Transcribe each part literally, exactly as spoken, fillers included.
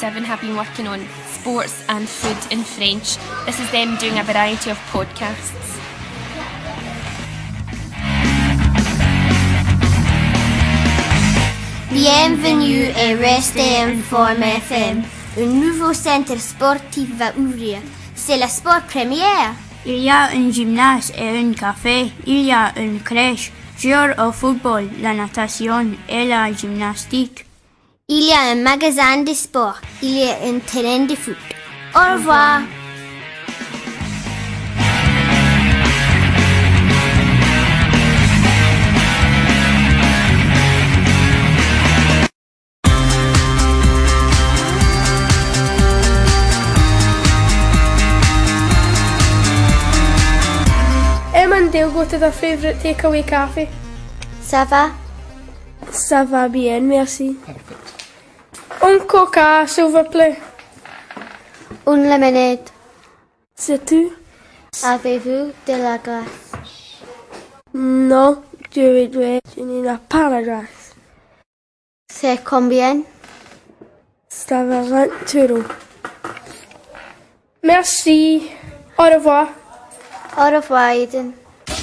seven have been working on sports and food in French. This is them doing a variety of podcasts. Bienvenue et restez informés F M. Un nouveau centre sportif va ouvrir. C'est la Sport Première. Il y a un gymnase et un café. Il y a une crèche, jouer au football, la natation et la gymnastique. Il y a un magasin de sport. Il y a un terrain de foot. Au revoir. Emma, go to the favourite takeaway cafe. Ça va? Ça va bien, merci. Un coca, s'il vous plaît. Une lemonade. C'est tout? Avez-vous de la glace? Non, je voudrais. Je n'ai pas la glace. C'est combien? Ça va vingt euros. Merci. Au revoir. Au revoir, Eden.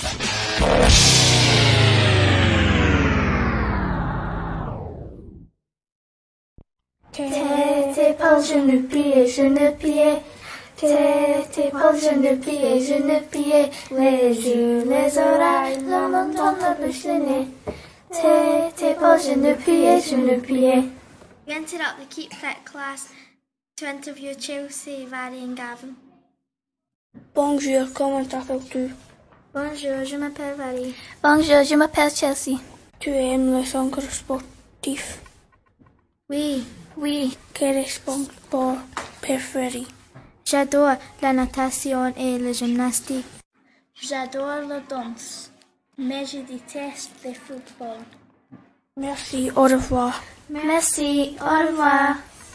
Tes pas je ne plie, je ne plie. Tes pas je ne plie, je ne plie. Les yeux, les oreilles, l'entend la bouche, le nez. Tes pas je ne plie, je ne plie. We entered up the Keep Fit class to interview Chelsea, Vary and Gavin. Bonjour, comment t'appelles-tu? Bonjour, je m'appelle Vary. Bonjour, je m'appelle Chelsea. Tu aimes le soccer sportif? Oui, oui. Quel est ton sport préféré? J'adore la natation et la gymnastique. J'adore la danse, mais je déteste le football. Merci, au revoir. Merci, au revoir.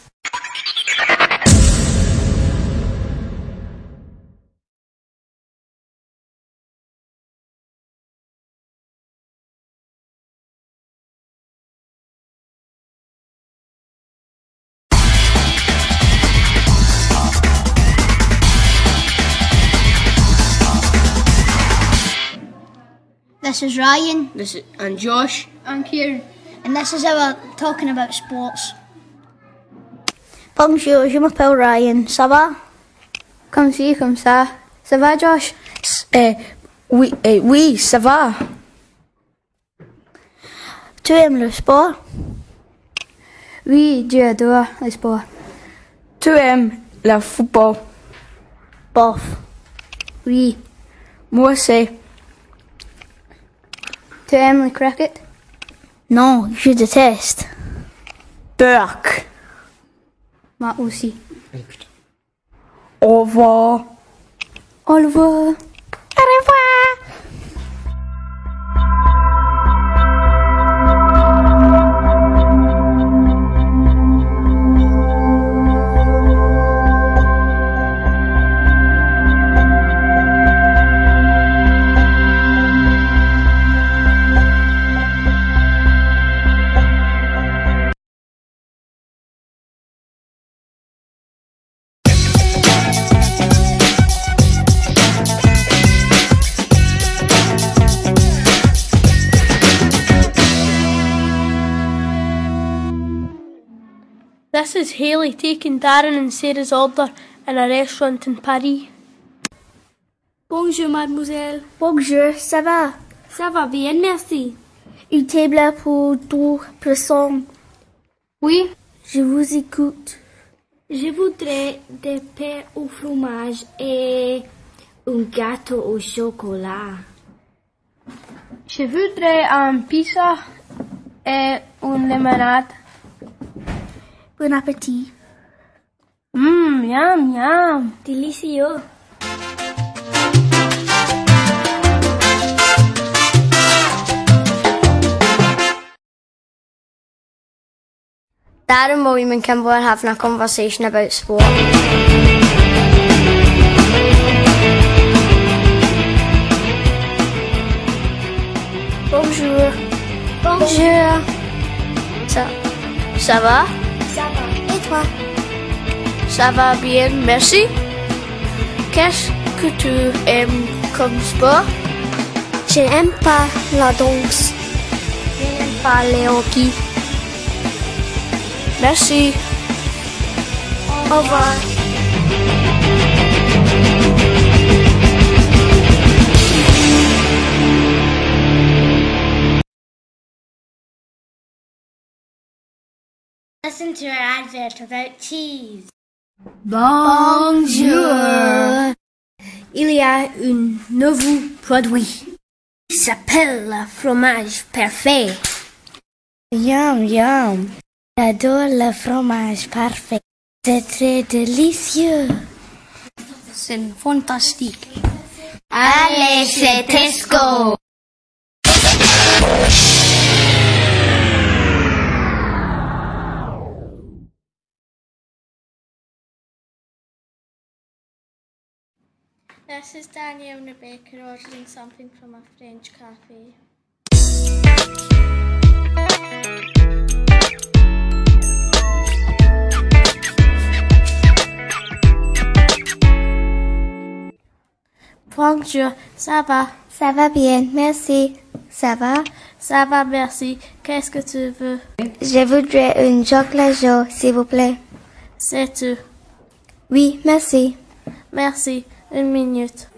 This is Ryan. This is and Josh. I'm Kieran. And this is our talking about sports. Bonjour, je m'appelle Ryan. Ça va? Comme ci, comme ça. Ça va, Josh? Eh, oui, eh, oui, ça va. Tu aimes le sport? Oui, j'adore le sport. Tu aimes le football? Bof. Oui. Moi aussi. Tu aimes le cricket? Non, je déteste. Burke. Moi aussi. Au revoir. Au revoir. Au revoir. This is Hayley taking Darren and Sarah's order in a restaurant in Paris. Bonjour, mademoiselle. Bonjour, ça va? Ça va bien, merci. Une table pour deux personnes. Oui, je vous écoute. Je voudrais des pains au fromage et un gâteau au chocolat. Je voudrais un pizza et une limonade. Bon appétit. Mmm, yum, yum. Délicieux. Dad and William and Kimber are having a conversation about sport. Bonjour. Bonjour. Ça, ça va? Ça va. Et toi? Ça va bien, merci. Qu'est-ce que tu aimes comme sport? Je n'aime pas la danse. Je n'aime pas le hockey. Merci. Au revoir. Listen to our advert about cheese. Bonjour. Il y a un nouveau produit. Il s'appelle le fromage parfait. Yum, yum. J'adore le fromage parfait. C'est très délicieux. C'est fantastique. Allez, c'est Tesco. This is Danielle Rebecca ordering something from a French cafe. Bonjour, ça va? Ça va bien, merci. Ça va? Ça va, merci. Qu'est-ce que tu veux? Je voudrais un chocolat chaud, s'il vous plaît. C'est tout. Oui, merci. Merci. Une minute.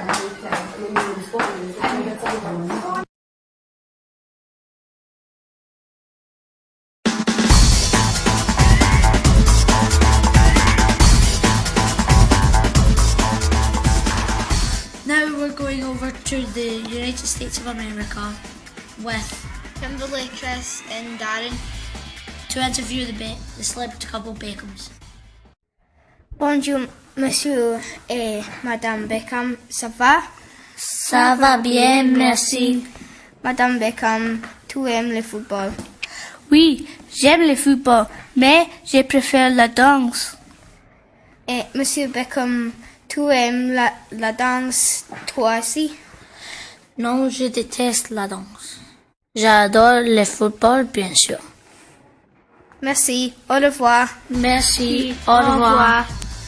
Now we're going over to the United States of America with Kimberly, Chris and Darren to interview the, be- the celebrity couple Beckhams. Bonjour, monsieur et madame Beckham, ça va? Ça va bien, merci. Madame Beckham, tu aimes le football? Oui, j'aime le football, mais je préfère la danse. Et monsieur Beckham, tu aimes la, la danse, toi aussi? Non, je déteste la danse. J'adore le football, bien sûr. Merci, au revoir. Merci, au revoir.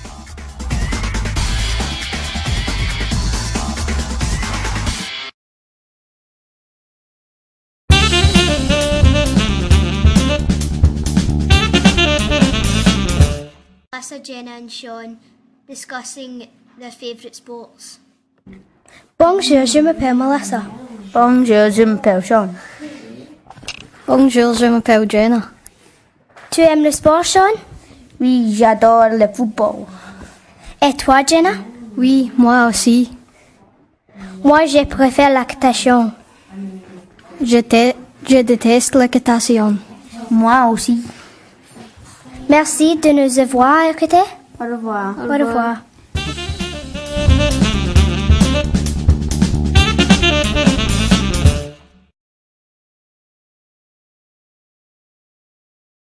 Melissa, Jenna and Sean discussing their favourite sports. Bonjour, je m'appelle Melissa. Bonjour, je m'appelle Sean. Bonjour, je m'appelle Jenna. Tu aimes le sport, Sean? Oui, j'adore le football. Et toi, Jenna? Oui, moi aussi. Moi, je préfère la natation. Je, te, je déteste l'équitation. Moi aussi. Merci de nous avoir écoutés. Au revoir. Au revoir.